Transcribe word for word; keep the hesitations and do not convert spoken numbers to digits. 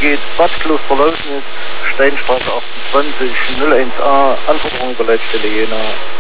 geht, Bad Kloster Lausnitz, Steinstraße achtundzwanzig, null eins a, Anforderung über Leitstelle Jena.